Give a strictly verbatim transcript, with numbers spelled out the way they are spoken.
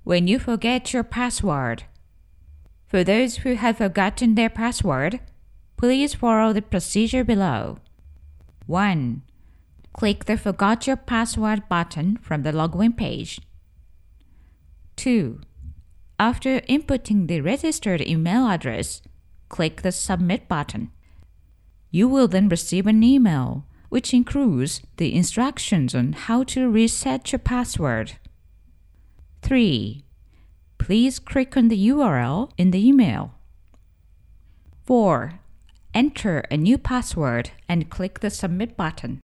when you forget your password. For those who have forgotten their password, please follow the procedure below. one. Click the Forgot Your Password button from the login page. two. After inputting the registered email address, click the Submit button. You will then receive an email, which includes the instructions on how to reset your password. three. Please click on the U R L in the email. four. Enter a new password and click the Submit button.